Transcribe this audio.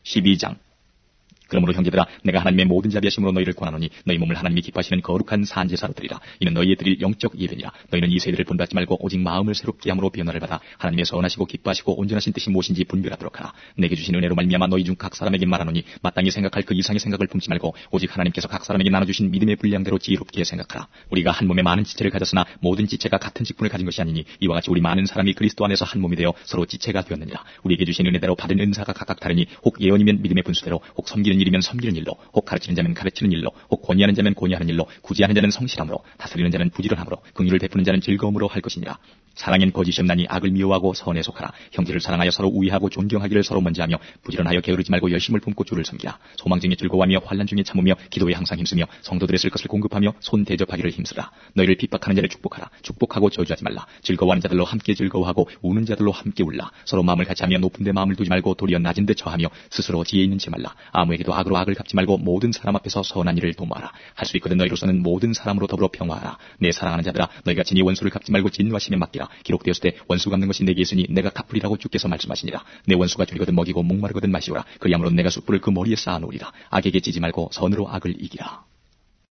12장. 그러므로 형제들아, 내가 하나님의 모든 자비하심으로 너희를 권하노니 너희 몸을 하나님이 기뻐하시는 거룩한 산제사로 드리라. 이는 너희의 드릴 영적 예배니라. 너희는 이 세대를 본받지 말고 오직 마음을 새롭게 함으로 변화를 받아 하나님의 선하시고 기뻐하시고 온전하신 뜻이 무엇인지 분별하도록 하라. 내게 주신 은혜로 말미암아 너희 중 각 사람에게 말하노니 마땅히 생각할 그 이상의 생각을 품지 말고 오직 하나님께서 각 사람에게 나눠주신 믿음의 분량대로 지혜롭게 생각하라. 우리가 한 몸에 많은 지체를 가졌으나 모든 지체가 같은 직분을 가진 것이 아니니 이와 같이 우리 많은 사람이 그리스도 안에서 한 몸이 되어 서로 지체가 되었느니라. 우리에게 주신 은혜대로 받은 은사가 각각 다르니 혹 예언이면 믿음의 분수대로, 혹 섬기는 일이면 섬기는 일로, 혹 가르치는 자면 가르치는 일로, 혹 권위하는 자면 권위하는 일로, 구제하는 자는 성실함으로, 다스리는 자는 부지런함으로, 긍휼을 베푸는 자는 즐거움으로 할 것이니라. 사랑엔 거짓이 없나니 악을 미워하고 선에 속하라. 형제를 사랑하여 서로 우애하고 존경하기를 서로 먼저 하며 부지런하여 게으르지 말고 열심을 품고 주를 섬기라. 소망 중에 즐거워하며 환난 중에 참으며 기도에 항상 힘쓰며 성도들의 쓸 것을 공급하며 손 대접하기를 힘쓰라. 너희를 핍박하는 자를 축복하라. 축복하고 저주하지 말라. 즐거워하는 자들로 함께 즐거워하고 우는 자들로 함께 울라. 서로 마음을 같이 하며 높은 데 마음을 두지 말고 도리어 낮은 데 처하며 스스로 지혜 있는 체 말라. 아무에게도 악으로 악을 갚지 말고 모든 사람 앞에서 선한 일을 도모하라. 할 수 있거든 너희로서는 모든 사람으로 더불어 평화하라. 내 사랑하는 자들아, 너희가 친히 원수를 갚지 말고 진노하심에 맡기라. 기록되었을 때 원수 갚는 것이 내게 있으니 내가 갚으리라고 주께서 말씀하시니라. 내 원수가 줄이거든 먹이고 목마르거든 마시오라. 그리함으로 내가 숯불을 그 머리에 쌓아놓으리라. 악에게 찌지 말고 선으로 악을 이기라.